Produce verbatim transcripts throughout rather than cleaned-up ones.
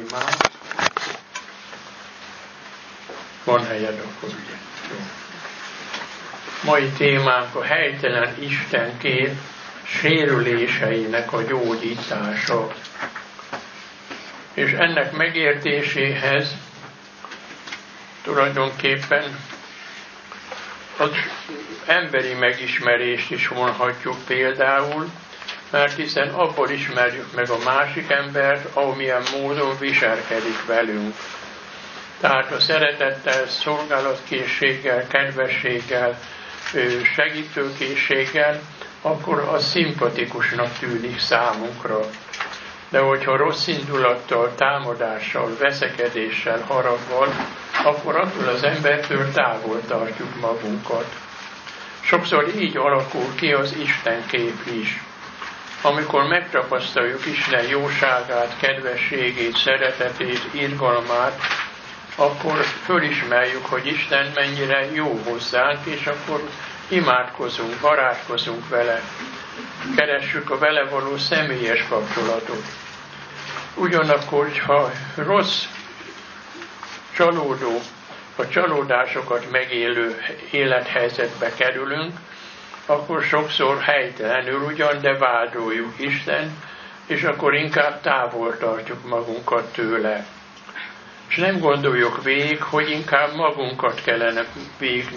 témám. Van helyed akkor, ugye? Jó. Mai témánk a helytelen istenkép sérüléseinek a gyógyítása. És ennek megértéséhez tulajdonképpen az emberi megismerést is vonhatjuk például, mert hiszen abból ismerjük meg a másik embert, amilyen módon viselkedik velünk. Tehát a szeretettel, szolgálatkészséggel, kedvességgel, segítőkészséggel, akkor az szimpatikusnak tűnik számunkra. De hogyha rossz indulattal, támadással, veszekedéssel, haraggal, akkor attól az embertől távol tartjuk magunkat. Sokszor így alakul ki az Istenkép is. Amikor megtapasztaljuk Isten jóságát, kedvességét, szeretetét, irgalmát, akkor fölismerjük, hogy Isten mennyire jó hozzánk, és akkor imádkozunk, barátkozunk vele, keressük a vele való személyes kapcsolatot. Ugyanakkor, ha rossz, csalódó, a csalódásokat megélő élethelyzetbe kerülünk, akkor sokszor helytelenül ugyan, de vádoljuk Istent, és akkor inkább távol tartjuk magunkat tőle. És nem gondoljuk végig, hogy inkább magunkat kellene végig,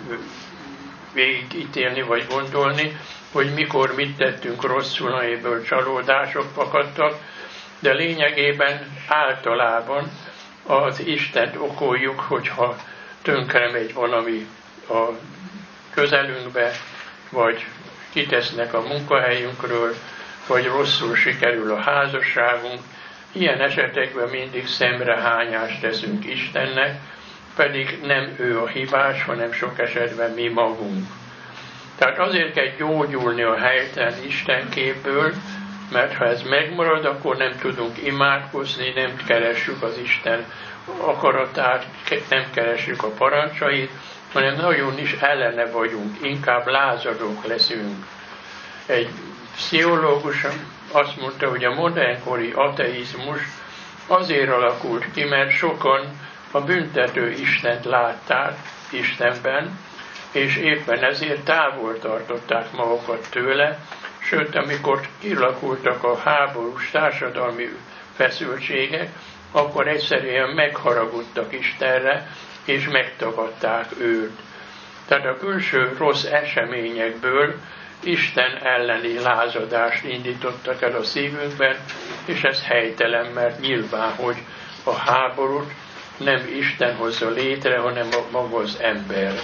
végigítélni, vagy gondolni, hogy mikor mit tettünk rosszul, amiből csalódások fakadtak, de lényegében általában az Istent okoljuk, hogyha tönkre megy valami a közelünkbe, vagy kitesznek a munkahelyünkről, vagy rosszul sikerül a házasságunk. Ilyen esetekben mindig szemrehányást teszünk Istennek, pedig nem ő a hibás, hanem sok esetben mi magunk. Tehát azért kell gyógyulni a helytelen Istenképből, mert ha ez megmarad, akkor nem tudunk imádkozni, nem keressük az Isten akaratát, nem keressük a parancsait, hanem nagyon is ellene vagyunk, inkább lázadók leszünk. Egy pszichológus azt mondta, hogy a modernkori ateizmus azért alakult ki, mert sokan a büntető Istent látták Istenben, és éppen ezért távol tartották magukat tőle, sőt, amikor kialakultak a háborús társadalmi feszültségek, akkor egyszerűen megharagudtak Istenre, és megtagadták őt. Tehát a külső rossz eseményekből Isten elleni lázadást indítottak el a szívünkben, és ez helytelen, mert nyilván, hogy a háborút nem Isten hozza létre, hanem maga az ember.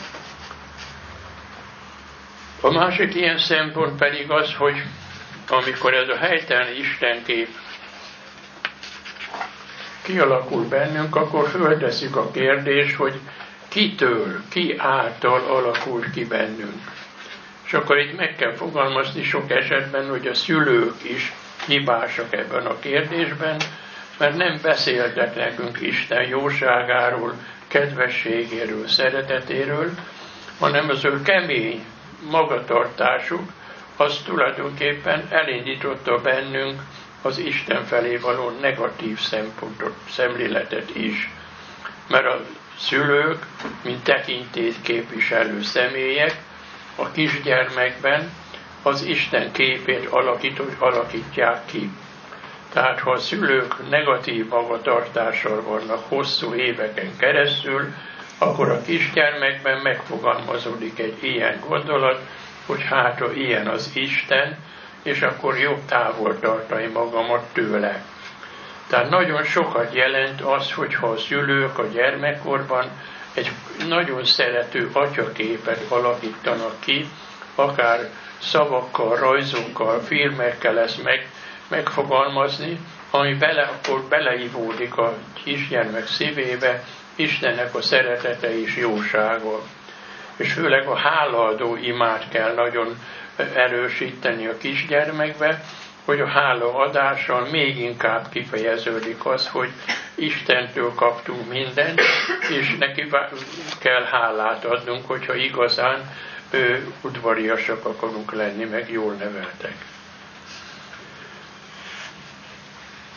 A másik ilyen szempont pedig az, hogy amikor ez a helytelen Istenkép kialakul bennünk, akkor föltesszük a kérdést, hogy kitől, ki által alakul ki bennünk. És akkor itt meg kell fogalmazni sok esetben, hogy a szülők is hibásak ebben a kérdésben, mert nem beszéltek nekünk Isten jóságáról, kedvességéről, szeretetéről, hanem az ő kemény magatartásuk, az tulajdonképpen elindította bennünk az Isten felé való negatív szempontot, szemléletet is. Mert a szülők, mint tekintélyt képviselő személyek, a kisgyermekben az Isten képét alakítják ki. Tehát ha a szülők negatív magatartással vannak hosszú éveken keresztül, akkor a kisgyermekben megfogalmazódik egy ilyen gondolat, hogy hát ha ilyen az Isten, és akkor jobb távol tartani magamat tőle. Tehát nagyon sokat jelent az, hogyha a szülők a gyermekkorban egy nagyon szerető atyaképet alakítanak ki, akár szavakkal, rajzokkal, filmekkel ezt meg, megfogalmazni, ami bele, akkor beleivódik a kisgyermek szívébe Istennek a szeretete és jósága. És főleg a hálaadó imát kell nagyon erősíteni a kisgyermekbe, hogy a hálaadással még inkább kifejeződik az, hogy Istentől kaptunk mindent, és neki kell hálát adnunk, hogyha igazán ő, udvariasak akarunk lenni, meg jól neveltek.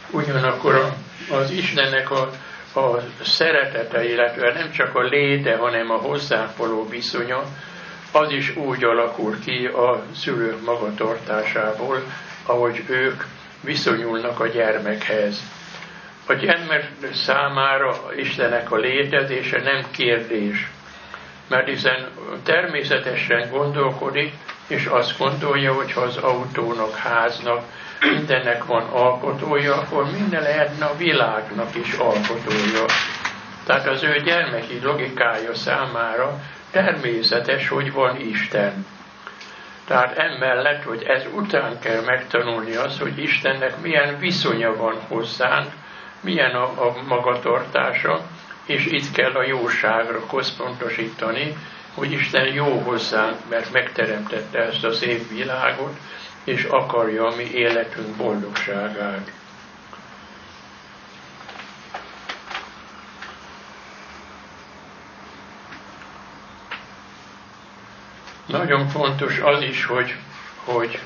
Ugyanakkor az Istennek a, a szeretete, illetve nem csak a léte, hanem a hozzánk való viszonya, az is úgy alakul ki a szülők magatartásából, ahogy ők viszonyulnak a gyermekhez. A gyermek számára Istennek a létezése nem kérdés, mert hiszen természetesen gondolkodik, és azt gondolja, hogy ha az autónak, háznak, mindennek van alkotója, akkor minden lehetne a világnak is alkotója. Tehát az ő gyermeki logikája számára természetes, hogy van Isten. Tehát emellett, hogy ez után kell megtanulni azt, hogy Istennek milyen viszonya van hozzánk, milyen a, a magatartása, és itt kell a jóságra központosítani, hogy Isten jó hozzánk, mert megteremtette ezt a szép világot, és akarja a mi életünk boldogságát. Nagyon fontos az is, hogy, hogy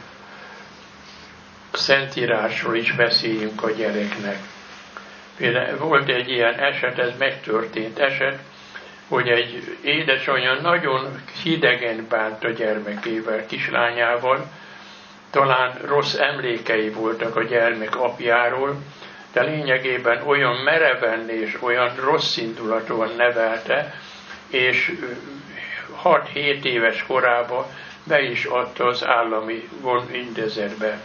Szentírásról is beszéljünk a gyereknek. Például volt egy ilyen eset, ez megtörtént eset, hogy egy édesanyja nagyon hidegen bánt a gyermekével, kislányával, talán rossz emlékei voltak a gyermek apjáról, de lényegében olyan mereven és olyan rossz indulatúan nevelte, és hat-hét éves korában be is adta az állami gondintézetbe.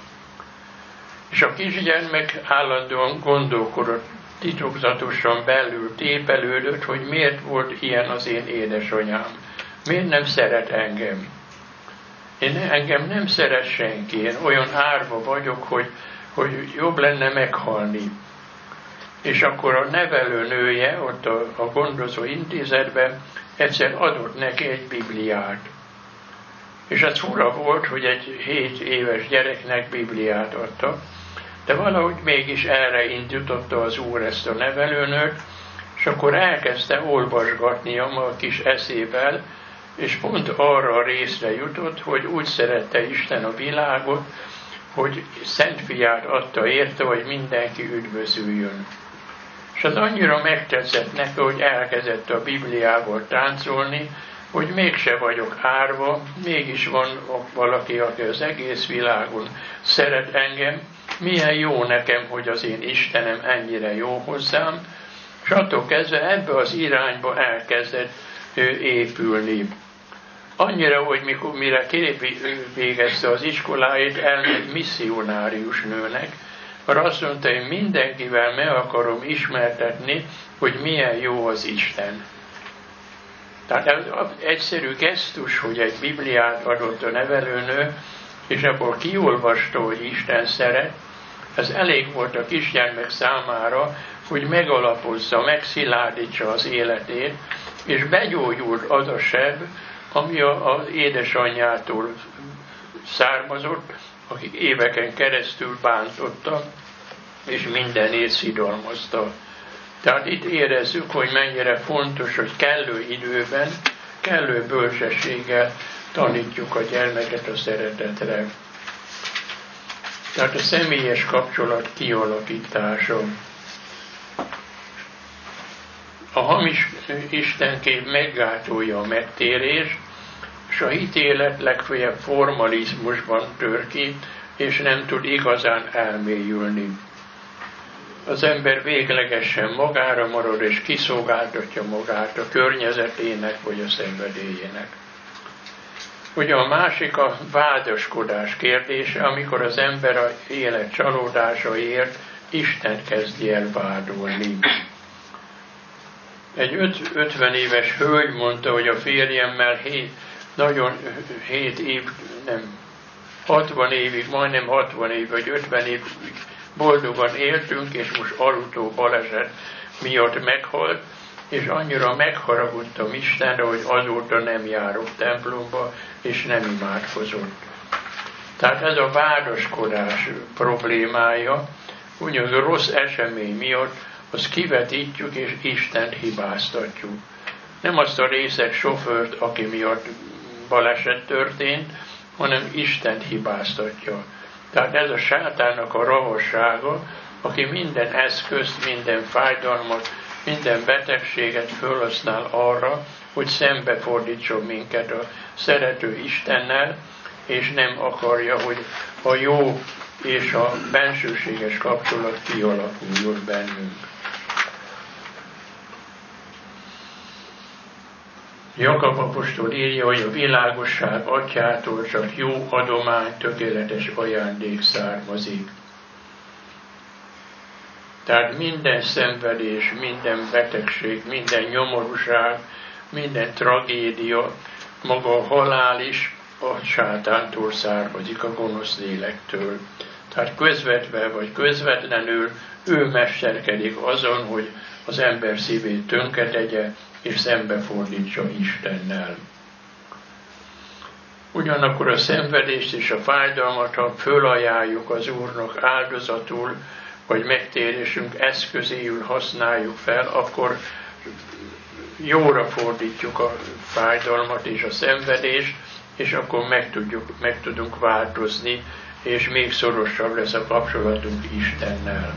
És a kisgyermek állandóan gondolkodott, titokzatosan belül tépelődött, hogy miért volt ilyen az én édesanyám. Miért nem szeret engem? Én engem nem szeret senki, én olyan árva vagyok, hogy, hogy jobb lenne meghalni. És akkor a nevelőnője ott a, a gondozó intézetben egyszer adott neki egy Bibliát. És ez fura volt, hogy egy hét éves gyereknek Bibliát adta, de valahogy mégis erre indította az Úr ezt a nevelőnőt, és akkor elkezdte olvasgatni a kis eszével, és pont arra a részre jutott, hogy úgy szerette Isten a világot, hogy Szent Fiát adta érte, hogy mindenki üdvözüljön. És az annyira megtetszett neki, hogy elkezdett a Bibliával táncolni, hogy mégse vagyok árva, mégis van valaki, aki az egész világon szeret engem, milyen jó nekem, hogy az én Istenem ennyire jó hozzám, és attól kezdve ebbe az irányba elkezdett ő épülni. Annyira, hogy mikor, mire végezte az iskoláit, elment misszionárius nőnek, mert azt mondta, hogy mindenkivel meg akarom ismertetni, hogy milyen jó az Isten. Tehát ez egyszerű gesztus, hogy egy Bibliát adott a nevelőnő, és akkor kiolvasta, hogy Isten szeret, ez elég volt a kisgyermek számára, hogy megalapozza, megszilárdítsa az életét, és begyógyult az a seb, ami az édesanyjától származott, akik éveken keresztül bántotta, és mindenét szidalmazta. Tehát itt érezzük, hogy mennyire fontos, hogy kellő időben, kellő bölcsességgel tanítjuk a gyermeket a szeretetre. Tehát a személyes kapcsolat kialakítása. A hamis istenkép meggátolja a megtérést, és a hitélet legfeljebb formalizmusban tör ki, és nem tud igazán elmélyülni. Az ember véglegesen magára marad, és kiszolgáltatja magát a környezetének, vagy a szenvedélyének. Ugye a másik a vádaskodás kérdése, amikor az ember a élet csalódásaért Isten kezdi el vádolni. Egy ötven éves hölgy mondta, hogy a férjemmel hét, nagyon hét év, nem, hatvan évig, majdnem hatvan év, vagy ötven évig boldogan éltünk, és most autó baleset miatt meghalt, és annyira megharagudtam Istenre, hogy azóta nem járok templomba, és nem imádkozott. Tehát ez a vádaskodás problémája, úgy az a rossz esemény miatt, azt kivetítjük, és Istent hibáztatjuk. Nem azt a részeg sofőrt, aki miatt baleset történt, hanem Istent hibáztatja. Tehát ez a sátánnak a ravassága, aki minden eszközt, minden fájdalmat, minden betegséget felhasznál arra, hogy szembefordítson minket a szerető Istennel, és nem akarja, hogy a jó és a bensőséges kapcsolat kialakuljon bennünk. Jakab apostol írja, hogy a világosság atyától csak jó adomány, tökéletes ajándék származik. Tehát minden szenvedés, minden betegség, minden nyomorúság, minden tragédia, maga a halál is a sátántól származik, a gonosz lélektől. Tehát közvetve vagy közvetlenül ő mesterkedik azon, hogy az ember szívét tönkretegye és szembefordítsa Istennel. Ugyanakkor a szenvedést és a fájdalmat, ha fölajánljuk az Úrnak áldozatul, vagy megtérésünk eszközéül használjuk fel, akkor jóra fordítjuk a fájdalmat és a szenvedést, és akkor meg, tudjuk, meg tudunk változni, és még szorosabb lesz a kapcsolatunk Istennel.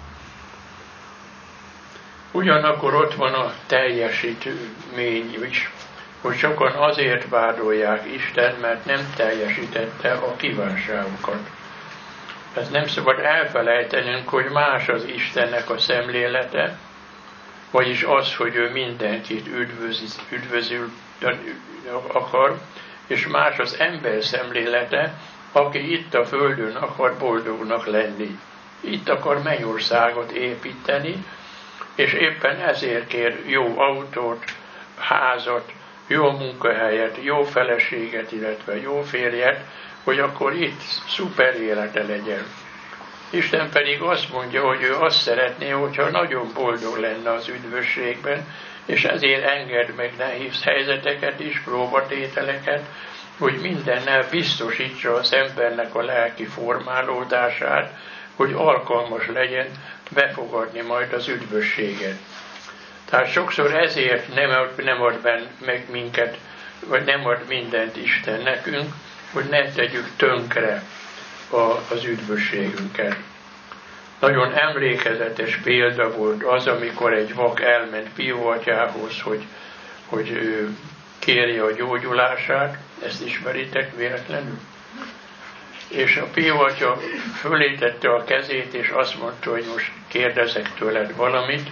Ugyanakkor ott van a teljesítmény is, hogy sokan azért vádolják Isten, mert nem teljesítette a kívánságukat. Ez nem szabad elfelejtenünk, hogy más az Istennek a szemlélete, vagyis az, hogy ő mindenkit üdvöz, üdvözül akar, és más az ember szemlélete, aki itt a földön akar boldognak lenni. Itt akar mennyországot építeni, és éppen ezért kér jó autót, házat, jó munkahelyet, jó feleséget, illetve jó férjet, hogy akkor itt szuper élete legyen. Isten pedig azt mondja, hogy ő azt szeretné, hogyha nagyon boldog lenne az üdvösségben, és ezért enged meg nehéz helyzeteket is, próbatételeket, hogy mindennel biztosítsa az embernek a lelki formálódását, hogy alkalmas legyen befogadni majd az üdvösséget. Tehát sokszor ezért nem ad, nem ad ben, meg minket, vagy nem ad mindent Isten nekünk, hogy ne tegyük tönkre a, az üdvösségünket. Nagyon emlékezetes példa volt az, amikor egy vak elment Pio atyához, hogy, hogy ő kérje a gyógyulását, ezt ismeritek véletlenül? És a Pio atya fölé tette a kezét, és azt mondta, hogy most kérdezek tőled valamit,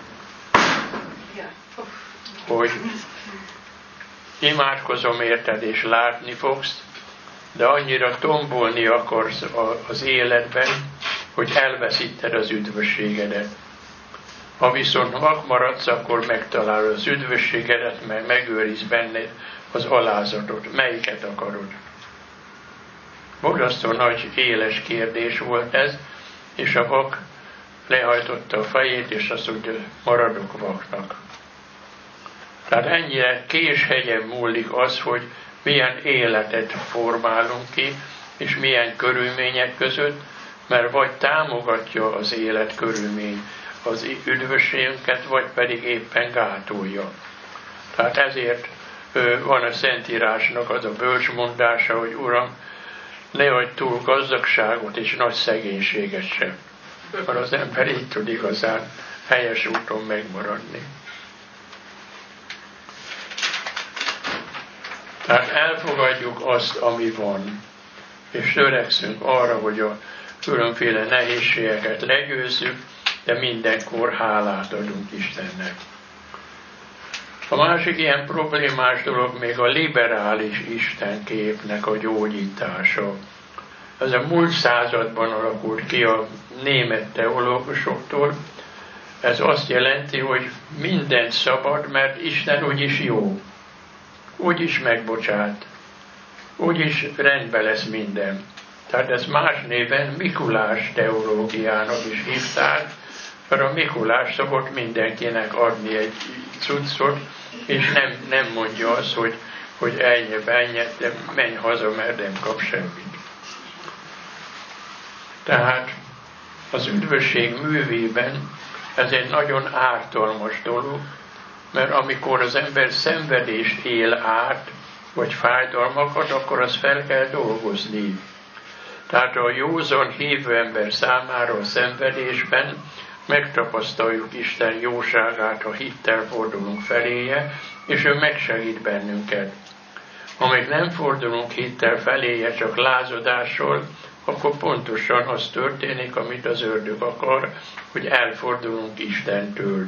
hogy imádkozom érted, és látni fogsz, de annyira tombolni akarsz az életben, hogy elveszíted az üdvösségedet. Ha viszont vak maradsz, akkor megtalálod az üdvösségedet, mert megőriz benned az alázatot. Melyiket akarod? Borzasztó nagy, éles kérdés volt ez, és a vak lehajtotta a fejét, és azt mondja, maradok vaknak. Tehát ennyire késhegyen múlik az, hogy milyen életet formálunk ki, és milyen körülmények között, mert vagy támogatja az élet körülmény az üdvösségünket, vagy pedig éppen gátolja. Tehát ezért van a Szentírásnak az a bölcsmondása, hogy Uram, ne adj túl gazdagságot és nagy szegénységet sem. Mert az ember így tud igazán helyes úton megmaradni. Tehát elfogadjuk azt, ami van, és törekszünk arra, hogy a különféle nehézségeket legyőzzük, de mindenkor hálát adunk Istennek. A másik ilyen problémás dolog még a liberális istenképnek a gyógyítása. Ez a múlt században alakult ki a német teológusoktól. Ez azt jelenti, hogy mindent szabad, mert Isten úgyis jó. Úgyis megbocsát. Úgyis rendben lesz minden. Tehát ez más néven Mikulás teológiának is hívták, mert a Mikulás szokott mindenkinek adni egy cuccot, és nem, nem mondja azt, hogy, hogy ennyi, ennyi, de menj haza, mert nem kap semmit. Tehát az üdvösség művében ez egy nagyon ártalmas dolog, mert amikor az ember szenvedést él át, vagy fájdalmakat, akkor azt fel kell dolgozni. Tehát a józan hívő ember számára a szenvedésben megtapasztaljuk Isten jóságát, ha hittel fordulunk feléje, és ő megsegít bennünket. Ha még nem fordulunk hittel feléje, csak lázadással, akkor pontosan az történik, amit az ördög akar, hogy elfordulunk Istentől.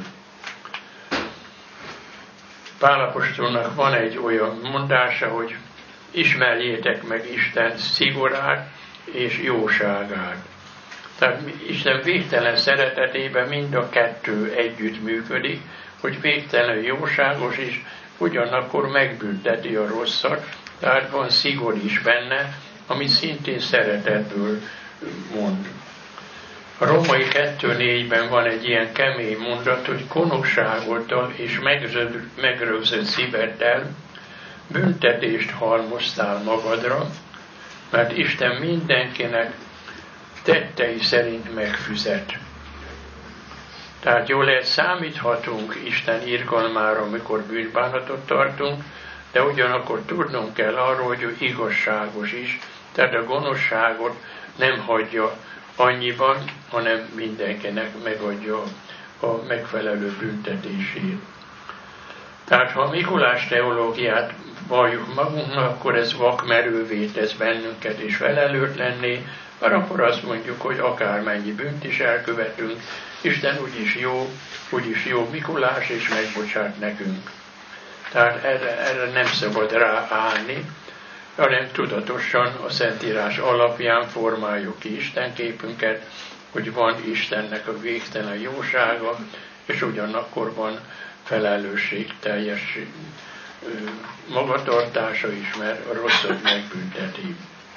Pál apostolnak van egy olyan mondása, hogy ismerjétek meg Isten szigorát és jóságát. Tehát Isten végtelen szeretetében mind a kettő együtt működik, hogy végtelen jóságos is, ugyanakkor megbünteti a rosszat, tehát van szigor is benne, amit szintén szeretetből mond. A Római kettő négyben van egy ilyen kemény mondat, hogy gonoszságoddal és megrögzött szíveddel büntetést halmoztál magadra, mert Isten mindenkinek tettei szerint megfizet. Tehát jól lehet, számíthatunk Isten irgalmára, amikor bűnbánatot tartunk, de ugyanakkor tudnunk kell arról, hogy ő igazságos is, tehát a gonoszságot nem hagyja annyiban, hanem mindenkinek megadja a megfelelő büntetését. Tehát ha a Mikulás teológiát valljuk magunknak, akkor ez vakmerővé tesz bennünket és felelőtlenné, mert akkor azt mondjuk, hogy akármennyi bűnt is elkövetünk, Isten úgyis jó, úgyis jó Mikulás, és megbocsát nekünk. Tehát erre, erre nem szabad ráállni, hanem tudatosan a Szentírás alapján formáljuk ki Isten képünket, hogy van Istennek a végtelen jósága, és ugyanakkor van felelősségteljes magatartása is, mert a rosszat megbünteti.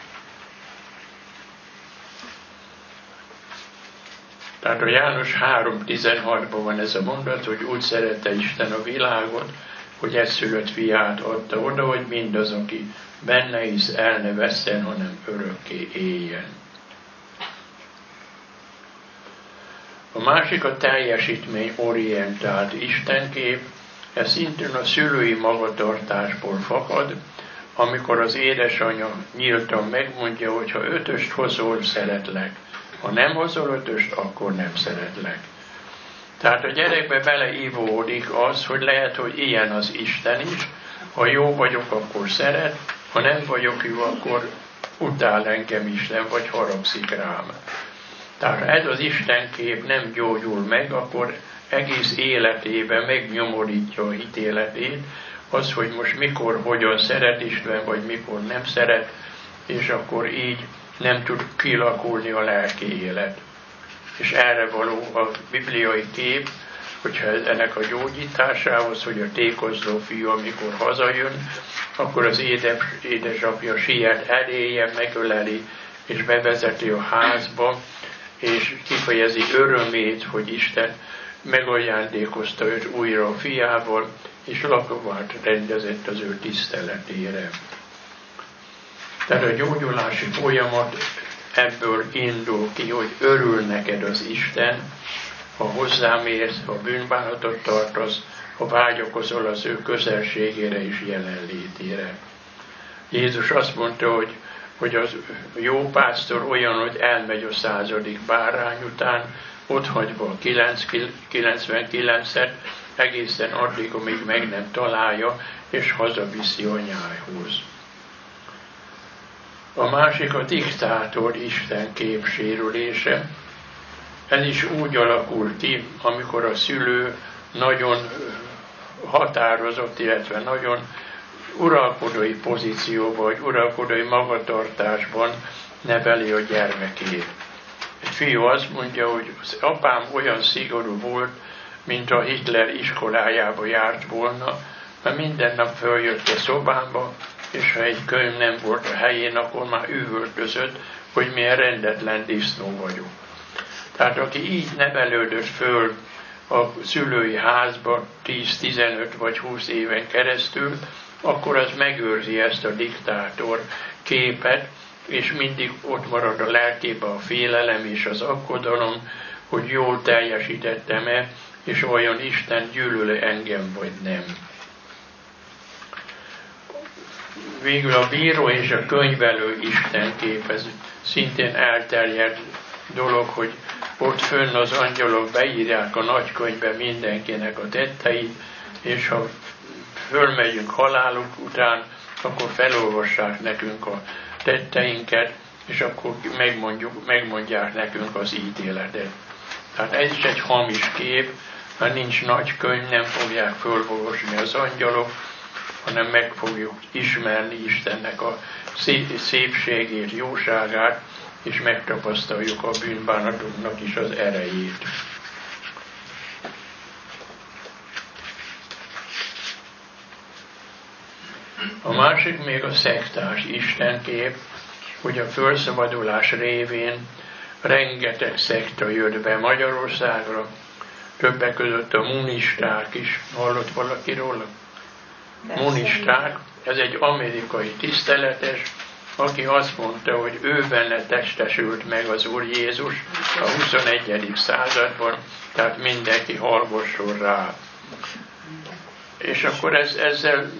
Tehát a János három tizenhatban van ez a mondat, hogy úgy szerette Isten a világot, hogy egyszülött fiát adta oda, hogy mindaz, aki benne hisz, el ne vesszen, hanem örökké éljen. A másik a teljesítmény orientált istenkép, ez szintén a szülői magatartásból fakad, amikor az édesanyja nyíltan megmondja, hogy ha ötöst hozol, szeretlek. Ha nem hozol ötöst, akkor nem szeretlek. Tehát a gyerekbe beleívódik az, hogy lehet, hogy ilyen az Isten is, ha jó vagyok, akkor szeret, ha nem vagyok jó, akkor utál engem Isten, vagy haragszik rám. Tehát ez az Istenkép nem gyógyul meg, akkor egész életében megnyomorítja a hitéletét, az, hogy most mikor, hogyan szeret Isten, vagy mikor nem szeret, és akkor így nem tud kilakulni a lelki élet. És erre való a bibliai kép, hogyha ennek a gyógyításához, hogy a tékozló fiú, amikor hazajön, akkor az édes, édesapja siet eléje, megöleli, és bevezeti a házba, és kifejezi örömét, hogy Isten megajándékozta őt újra a fiával, és lakovát rendezett az ő tiszteletére. Tehát a gyógyulási folyamat ebből indul ki, hogy örül neked az Isten, ha hozzám érsz, ha bűnbánatot tartasz, ha vágyakozol az ő közelségére és jelenlétére. Jézus azt mondta, hogy, hogy az jó pásztor olyan, hogy elmegy a századik bárány után, ott hagyva a kilencvenkilencet, egészen addig, amíg meg nem találja, és hazaviszi anyához. A másik a diktátor Isten kép sérülése. Ez is úgy alakul ki, amikor a szülő nagyon határozott, illetve nagyon uralkodói pozícióban, vagy uralkodói magatartásban neveli a gyermekét. Egy fiú azt mondja, hogy az apám olyan szigorú volt, mint a Hitler iskolájába járt volna, mert minden nap följött a szobámba, és ha egy könyv nem volt a helyén, akkor már üvöltözött, hogy milyen rendetlen disznó vagyok. Tehát aki így nevelődött föl a szülői házba tíz-tizenöt vagy húsz éven keresztül, akkor az megőrzi ezt a diktátor képet, és mindig ott marad a lelkében a félelem és az aggodalom, hogy jól teljesítettem-e, és olyan Isten gyűlöl engem, vagy nem. Végül a bíró és a könyvelő Isten kép, ez szintén elterjedt dolog, hogy ott fönn az angyalok beírják a nagykönyvbe mindenkinek a tetteit, és ha fölmegyünk haláluk után, akkor felolvassák nekünk a tetteinket, és akkor megmondjuk, megmondják nekünk az ítéletet. Tehát ez is egy hamis kép, mert nincs nagy könyv, nem fogják fölolvasni az angyalok, hanem meg fogjuk ismerni Istennek a szépségét, jóságát, és megtapasztaljuk a bűnbánatunknak is az erejét. A másik még a szektás istenkép, hogy a fölszabadulás révén rengeteg szekta jött be Magyarországra, többek között a munisták is. Hallott valaki róla? Monisták, ez egy amerikai tiszteletes, aki azt mondta, hogy ő benne testesült meg az Úr Jézus a huszonegyedik században, tehát mindenki hallgasson rá. És akkor ez, ezzel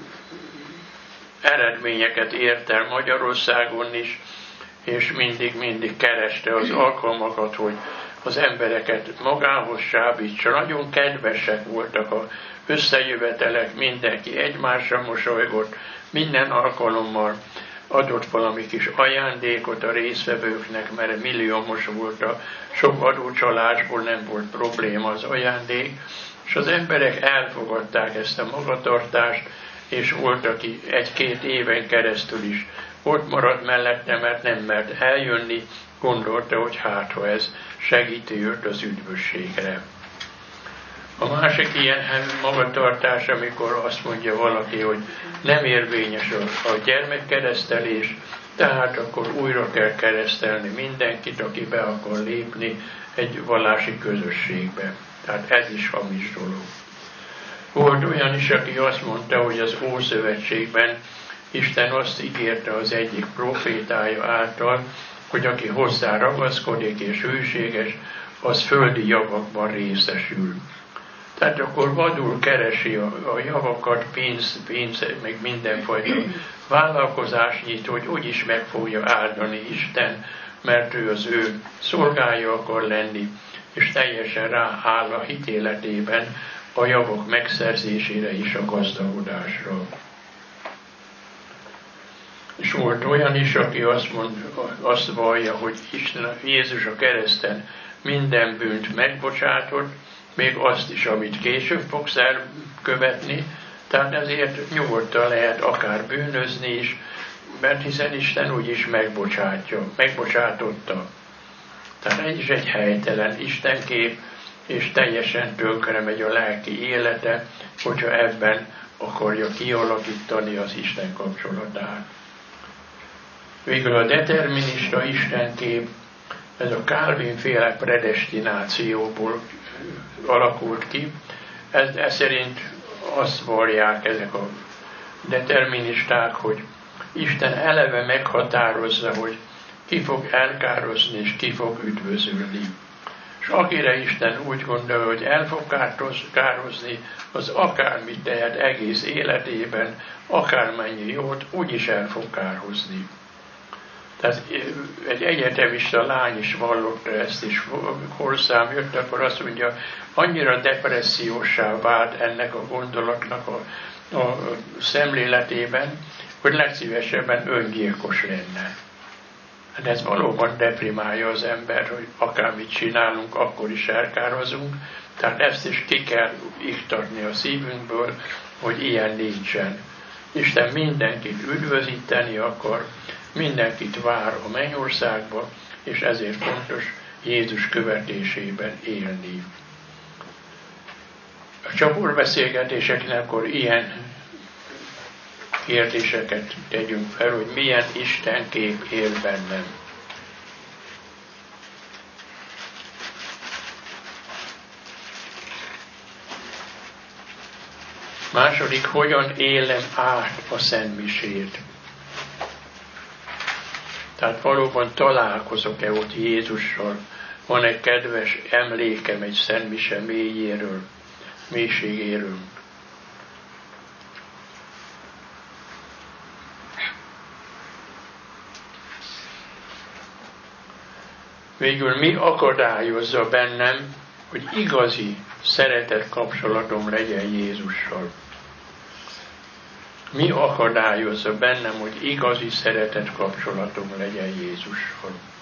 eredményeket ért el Magyarországon is, és mindig-mindig kereste az alkalmakat, hogy az embereket magához sábítsa. Nagyon kedvesek voltak az összejövetelek, mindenki egymásra mosolygott, minden alkalommal adott valami kis ajándékot a résztvevőknek, mert milliómos volt a sok adócsalásból, nem volt probléma az ajándék, és az emberek elfogadták ezt a magatartást, és volt, aki egy-két éven keresztül is ott maradt mellette, mert nem mert eljönni, gondolta, hogy hát, ha ez segíti őt az üdvösségre. A másik ilyen magatartás, amikor azt mondja valaki, hogy nem érvényes a gyermekkeresztelés, tehát akkor újra kell keresztelni mindenkit, aki be akar lépni egy vallási közösségbe. Tehát ez is hamis dolog. Volt olyan is, aki azt mondta, hogy az Ószövetségben Isten azt ígérte az egyik profétája által, hogy aki hozzá ragaszkodik és hűséges, az földi javakban részesül. Tehát akkor vadul keresi a, a javakat, pénz, pénz, meg mindenfajta vállalkozás nyit, hogy úgyis meg fogja áldani Isten, mert ő az ő szolgája akar lenni, és teljesen rááll a hitéletében a javak megszerzésére és a gazdagodásra. És volt olyan is, aki azt, mond, azt vallja, hogy Isten, Jézus a kereszten minden bűnt megbocsátott, még azt is, amit később fogsz elkövetni, tehát ezért nyugodtan lehet akár bűnözni is, mert hiszen Isten úgyis megbocsátja, megbocsátotta. Tehát ez is egy helytelen istenkép, és teljesen tönkre megy a lelki élete, hogyha ebben akarja kialakítani az Isten kapcsolatát. Végül a determinista istenkép, ez a Calvin-féle predestinációból alakult ki. Ez, ez szerint azt vallják ezek a deterministák, hogy Isten eleve meghatározza, hogy ki fog elkározni és ki fog üdvözölni. És akire Isten úgy gondolja, hogy el fog kározni, az akármit tehet egész életében, akármennyi jót, úgyis el fog kározni. Tehát egy egyetemista lány is vallotta ezt, és hozzám jött, akkor azt mondja, annyira depressziósá vált ennek a gondolatnak a, a szemléletében, hogy legszívesebben öngyilkos lenne. Hát ez valóban deprimálja az ember, hogy akármit csinálunk, akkor is elkározunk, tehát ezt is ki kell iktatni a szívünkből, hogy ilyen nincsen. Isten mindenkit üdvözíteni akar, mindenkit vár a mennyországba, és ezért fontos Jézus követésében élni. A csoportbeszélgetéseknek akkor ilyen kérdéseket tegyünk fel, hogy milyen istenkép él bennem. Második, hogyan élem át a szentmisét? Tehát valóban találkozok-e ott Jézussal? Van egy kedves emlékem egy szentmise mélyéről, mélységéről? Végül mi akadályozza bennem, hogy igazi szeretet kapcsolatom legyen Jézussal? Mi akadályozza bennem, hogy igazi szeretet kapcsolatom legyen Jézussal?